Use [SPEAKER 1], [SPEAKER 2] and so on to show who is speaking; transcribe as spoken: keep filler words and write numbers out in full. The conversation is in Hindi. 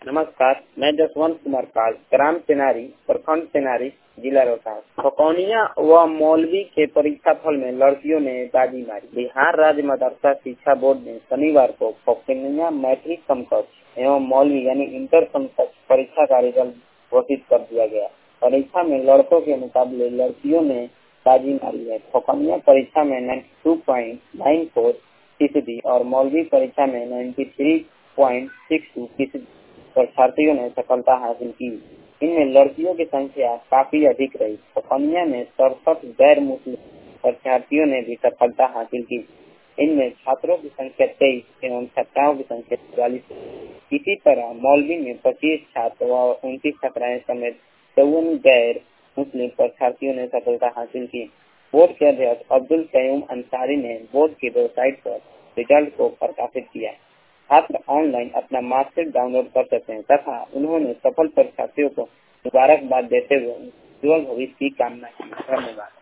[SPEAKER 1] नमस्कार, मैं जसवंत कुमार पाल, ग्राम तेनारी, प्रखंड तेनारी, जिला रोहतास। खकौनिया व मौलवी के परीक्षा फल में लड़कियों ने बाजी मारी। बिहार राज्य मदरसा शिक्षा बोर्ड ने शनिवार को खकौनिया मैट्रिक समकक्ष एवं मौलवी यानी इंटर समकक्ष परीक्षा का रिजल्ट घोषित कर दिया गया। परीक्षा में लड़कों के मुकाबले लड़कियों ने बाजी मारी है। खकौनिया परीक्षा में बानवे पॉइंट नौ चार फीसदी और मौलवी परीक्षा में तिरानवे पॉइंट छह दो फीसदी परीक्षार्थियों ने सफलता हासिल की। इनमें लड़कियों की संख्या काफी अधिक रही। खकौनिया में सड़सठ गैर मुस्लिम परीक्षार्थियों ने भी सफलता हासिल की। इनमें छात्रों की संख्या तेईस एवं छात्राओं की संख्या चौवालीस। इसी तरह मौलवी में पच्चीस छात्र व उनतीस छात्राएं समेत चौवन गैर मुस्लिम परीक्षार्थियों ने सफलता हासिल की। बोर्ड के अध्यक्ष अब्दुल कयूम अंसारी ने बोर्ड की वेबसाइट पर रिजल्ट को प्रकाशित किया। छात्र ऑनलाइन अपना मार्कशीट डाउनलोड कर सकते हैं तथा उन्होंने सफल परीक्षार्थियों को मुबारकबाद देते हुए उज्ज्वल भविष्य की कामना की। धन्यवाद।